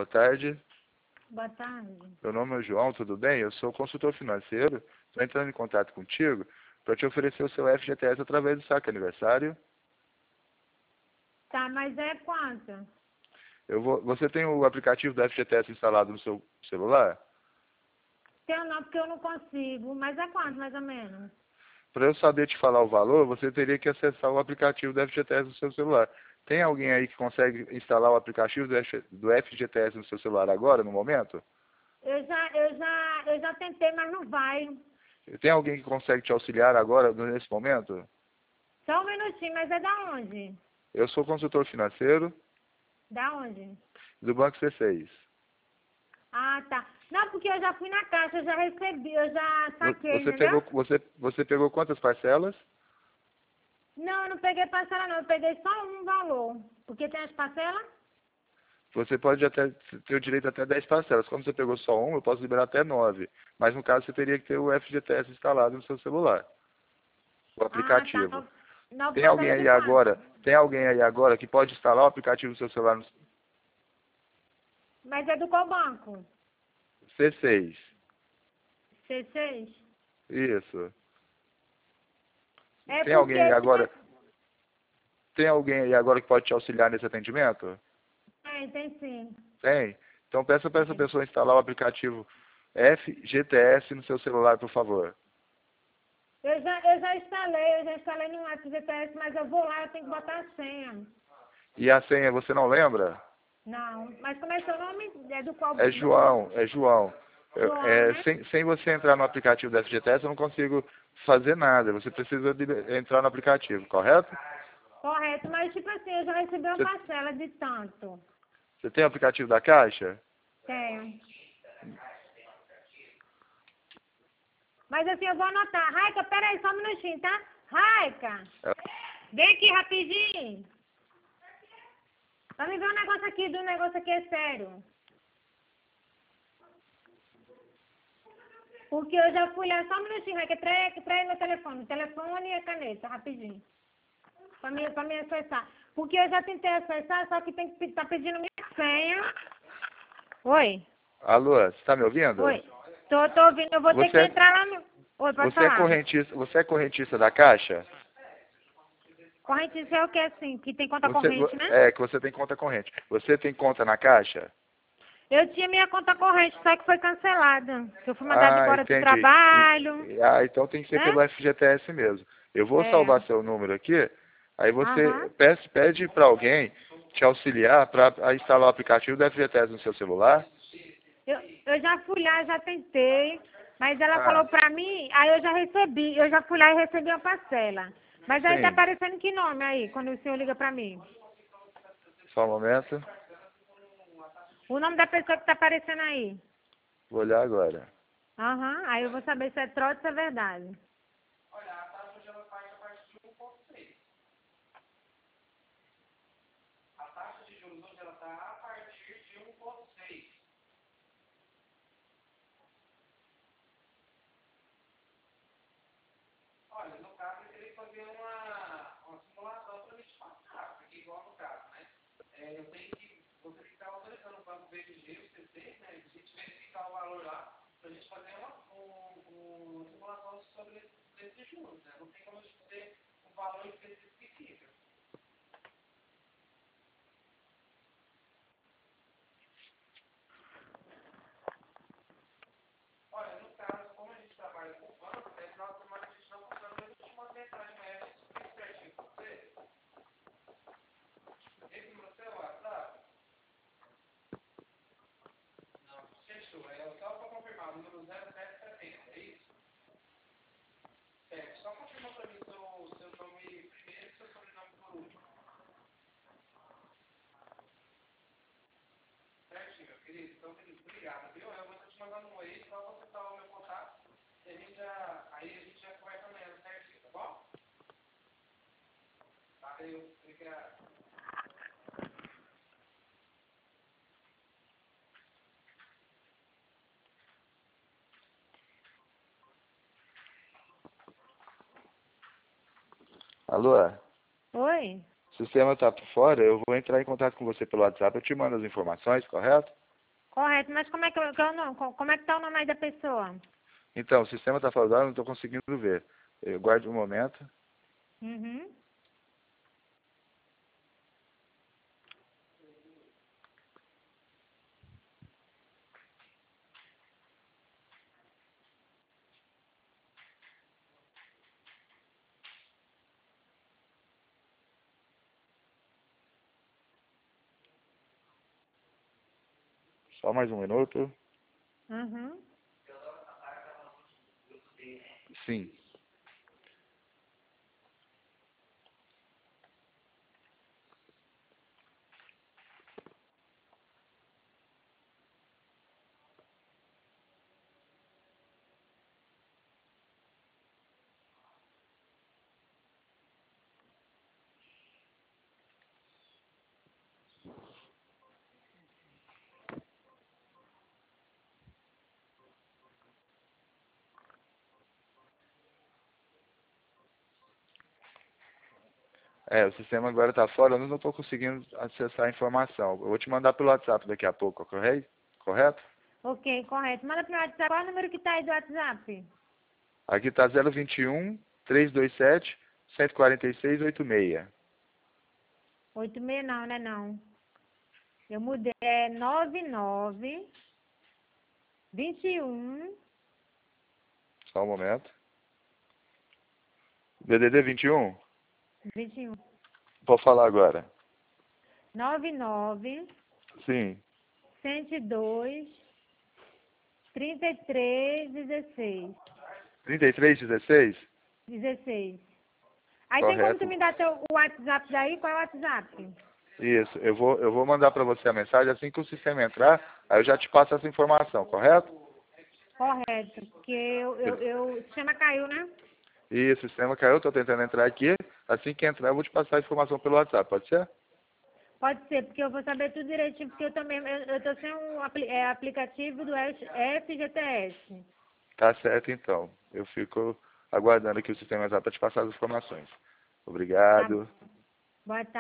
tarde. Boa tarde. Meu nome é João, tudo bem? Eu sou consultor financeiro. Estou entrando em contato contigo para te oferecer o seu FGTS através do saque aniversário. Tá, mas é quanto? Você tem o aplicativo do FGTS instalado no seu celular? Tenho não, porque eu não consigo. Mas é quanto, mais ou menos? Para eu saber te falar o valor, você teria que acessar o aplicativo do FGTS no seu celular. Tem alguém aí que consegue instalar o aplicativo do FGTS no seu celular agora, no momento? Eu já tentei, mas não vai. Tem alguém que consegue te auxiliar agora, nesse momento? Só um minutinho, mas é da onde? Eu sou consultor financeiro Da onde? do Banco C6. Ah, tá. Não, porque eu já fui na caixa, eu já recebi, eu já saquei, Você entendeu? você pegou quantas parcelas? Não, eu não peguei parcela não, eu peguei só um valor. Porque tem as parcelas? Você pode até ter o direito até 10 parcelas. Como você pegou só um, eu posso liberar até 9. Mas no caso você teria que ter o FGTS instalado no seu celular, o Ah, tá. aplicativo. Nove Tem alguém parcelas de aí quanto? agora? Tem alguém aí agora que pode instalar o aplicativo no seu celular no Mas é do qual banco? C6? C6? Isso. É Tem alguém aí porque, tipo agora? assim... Tem alguém aí agora que pode te auxiliar nesse atendimento? Tem sim. Tem? Então peça para essa pessoa instalar o aplicativo FGTS no seu celular, por favor. Eu já instalei no FGTS, mas eu vou lá, eu tenho que botar a senha. E a senha você não lembra? Não, mas como é seu nome? É do qual? É João, é João. João, né? Sem você entrar no aplicativo da FGTS, eu não consigo fazer nada. Você precisa entrar no aplicativo, correto? Correto, mas tipo assim, eu já recebi uma Você, parcela de tanto. você tem o aplicativo da Caixa? Tenho. Mas assim, eu vou anotar. Raica, peraí, só um minutinho, tá? Raica, vem aqui rapidinho. Pra me ver um negócio aqui é sério. Porque eu já fui lá, só um minutinho, Raica, traz meu telefone. Telefone e a caneta, rapidinho. Pra me acessar. Porque eu já tentei acessar, só que tá pedindo minha senha. Oi? Alô, você está me ouvindo? Oi? Tô ouvindo, eu vou ter que Você, entrar lá no... Oi, pode falar. você é correntista da Caixa? Corrente é o que assim, que tem conta corrente, né? Que você tem conta corrente. Você tem conta na Caixa? Eu tinha minha conta corrente, só que foi cancelada. Eu fui mandada Ah, embora do entendi. trabalho, Então tem que ser né? pelo FGTS mesmo. Eu vou É. salvar seu número aqui, aí Aham. você pede para alguém te auxiliar para instalar o aplicativo do FGTS no seu celular. Eu já fui lá, já tentei, mas ela Ah, falou pra mim, aí eu já recebi, eu já fui lá e recebi uma parcela. Mas aí tá sim. aparecendo que nome aí, quando o senhor liga pra mim? Só um momento. O nome da pessoa que tá aparecendo aí. Vou olhar agora. Aham, aí eu vou saber se é trote ou se é verdade. Alô? Oi? O sistema está por fora, eu vou entrar em contato com você pelo WhatsApp, eu te mando as informações, correto? Correto, mas como é que é o nome? Como é que tá o nome aí da pessoa? Então, o sistema está falando, eu não estou conseguindo ver. Guarde um momento. Uhum. Só mais um minuto. Uhum. Sim. O sistema agora está fora, eu não estou conseguindo acessar a informação. Eu vou te mandar pelo WhatsApp daqui a pouco, correto? Ok, correto. Manda pro WhatsApp. Qual é o número que tá aí do WhatsApp? Aqui está 021 327 146 86. 86 não, né não. Eu mudei. É 99 21 Só um momento. DDD 21? 21. Vou falar agora. 99 Sim. 102 33 16. 3316? 16. Aí tem como tu Correto. me dar teu o WhatsApp daí? Qual é o WhatsApp? Isso. Eu vou mandar para você a mensagem assim que o sistema entrar, aí eu já te passo essa informação, correto? Correto. Porque o sistema caiu, né? Isso, o sistema caiu, estou tentando entrar aqui. Assim que entrar, eu vou te passar a informação pelo WhatsApp, pode ser? Pode ser, porque eu vou saber tudo direitinho, porque eu também, eu tô sem um aplicativo do FGTS. Tá certo, então. Eu fico aguardando aqui o sistema entrar para te passar as informações. Tá. Obrigado. Boa tarde.